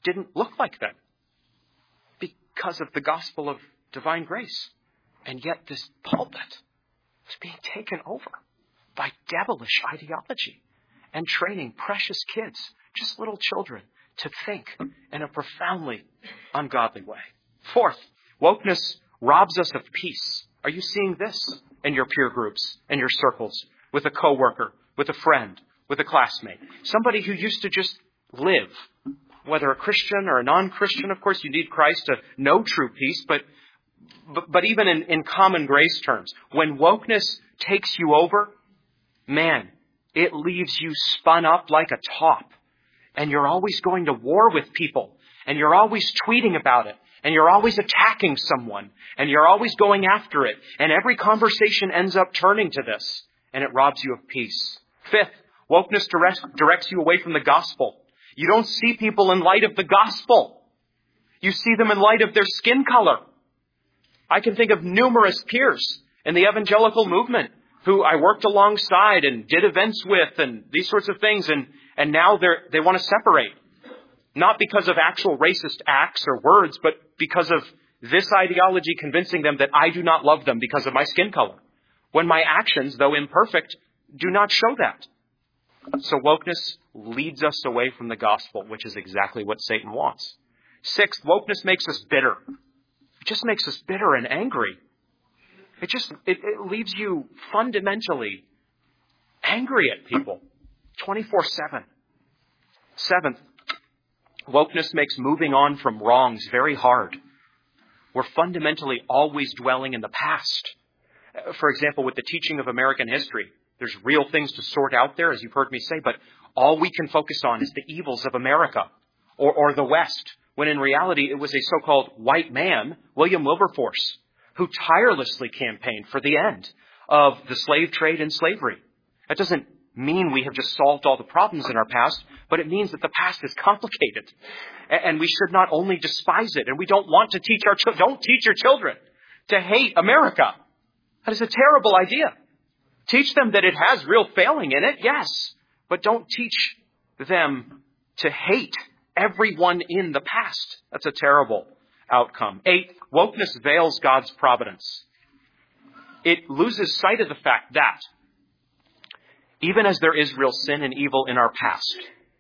didn't look like them because of the gospel of divine grace. And yet this pulpit was being taken over by devilish ideology and training precious kids, just little children, to think in a profoundly ungodly way. Fourth, wokeness robs us of peace. Are you seeing this in your peer groups, in your circles, with a coworker, with a friend, with a classmate? Somebody who used to just live, whether a Christian or a non-Christian. Of course, you need Christ to know true peace, but but, but even in, in common grace terms, when wokeness takes you over, man, it leaves you spun up like a top. And you're always going to war with people. And you're always tweeting about it. And you're always attacking someone. And you're always going after it. And every conversation ends up turning to this. And it robs you of peace. Fifth, wokeness direct, directs you away from the gospel. You don't see people in light of the gospel. You see them in light of their skin color. I can think of numerous peers in the evangelical movement who I worked alongside and did events with and these sorts of things. And, and now they're, they want to separate. Not because of actual racist acts or words, but because of this ideology convincing them that I do not love them because of my skin color. When my actions, though imperfect, do not show that. So wokeness leads us away from the gospel, which is exactly what Satan wants. Sixth, wokeness makes us bitter. It just makes us bitter and angry. It just, it, it leaves you fundamentally angry at people twenty-four seven. Seventh, wokeness makes moving on from wrongs very hard. We're fundamentally always dwelling in the past. For example, with the teaching of American history, there's real things to sort out there, as you've heard me say, but all we can focus on is the evils of America or, or the West, when in reality it was a so-called white man, William Wilberforce, who tirelessly campaigned for the end of the slave trade and slavery. That doesn't mean we have just solved all the problems in our past, but it means that the past is complicated. And we should not only despise it, and we don't want to teach our children, don't teach your children to hate America. That is a terrible idea. Teach them that it has real failing in it, yes, but don't teach them to hate everyone in the past. That's a terrible outcome. Eighth, wokeness veils God's providence. It loses sight of the fact that even as there is real sin and evil in our past,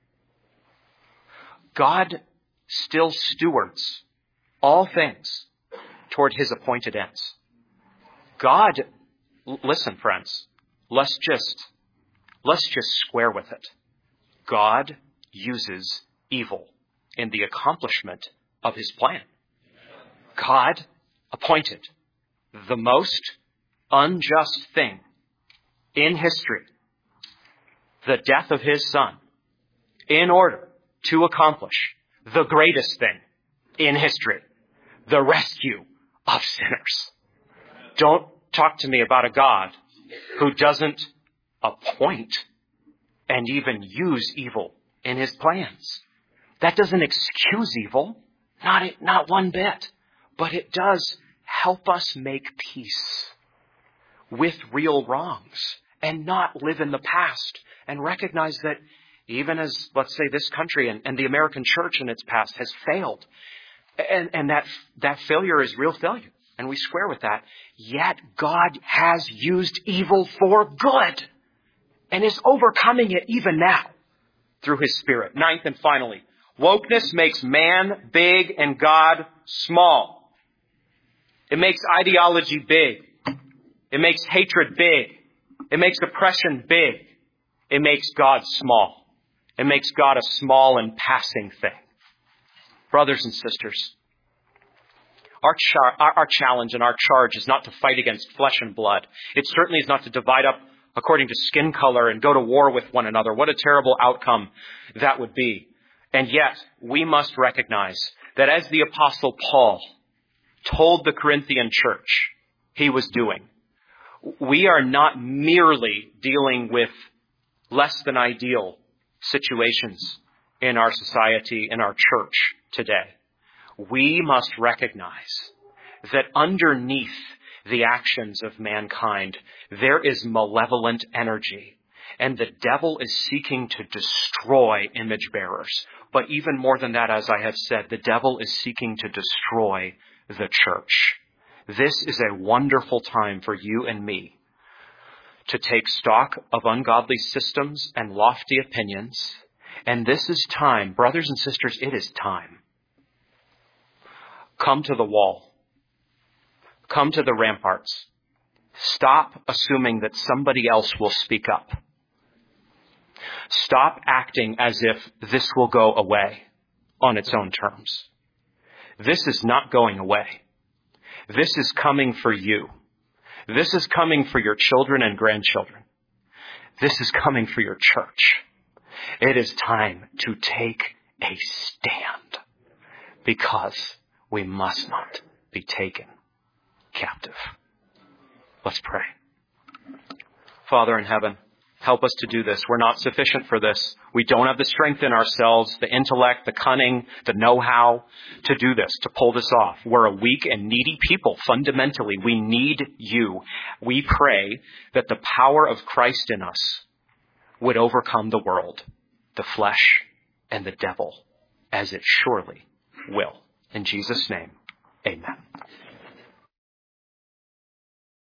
God still stewards all things toward his appointed ends. God, listen, friends, let's just, let's just square with it. God uses evil in the accomplishment of his plan. God appointed the most unjust thing in history, the death of his son, in order to accomplish the greatest thing in history, the rescue of sinners. Don't talk to me about a God who doesn't appoint and even use evil in his plans. That doesn't excuse evil, not, not one bit, but it does help us make peace with real wrongs and not live in the past and recognize that even as, let's say, this country and, and the American church in its past has failed, and, and that, that failure is real failure, and we square with that, yet God has used evil for good and is overcoming it even now through his Spirit. Ninth and finally, wokeness makes man big and God small. It makes ideology big. It makes hatred big. It makes oppression big. It makes God small. It makes God a small and passing thing. Brothers and sisters, our, char- our, our challenge and our charge is not to fight against flesh and blood. It certainly is not to divide up according to skin color and go to war with one another. What a terrible outcome that would be. And yet, we must recognize that as the Apostle Paul told the Corinthian church he was doing, we are not merely dealing with less than ideal situations in our society, in our church today. We must recognize that underneath the actions of mankind, there is malevolent energy. And the devil is seeking to destroy image bearers. But even more than that, as I have said, the devil is seeking to destroy the church. This is a wonderful time for you and me to take stock of ungodly systems and lofty opinions. And this is time, brothers and sisters, it is time. Come to the wall. Come to the ramparts. Stop assuming that somebody else will speak up. Stop acting as if this will go away on its own terms. This is not going away. This is coming for you. This is coming for your children and grandchildren. This is coming for your church. It is time to take a stand because we must not be taken captive. Let's pray. Father in heaven, help us to do this. We're not sufficient for this. We don't have the strength in ourselves, the intellect, the cunning, the know-how to do this, to pull this off. We're a weak and needy people. Fundamentally, we need you. We pray that the power of Christ in us would overcome the world, the flesh, and the devil, as it surely will. In Jesus' name, amen.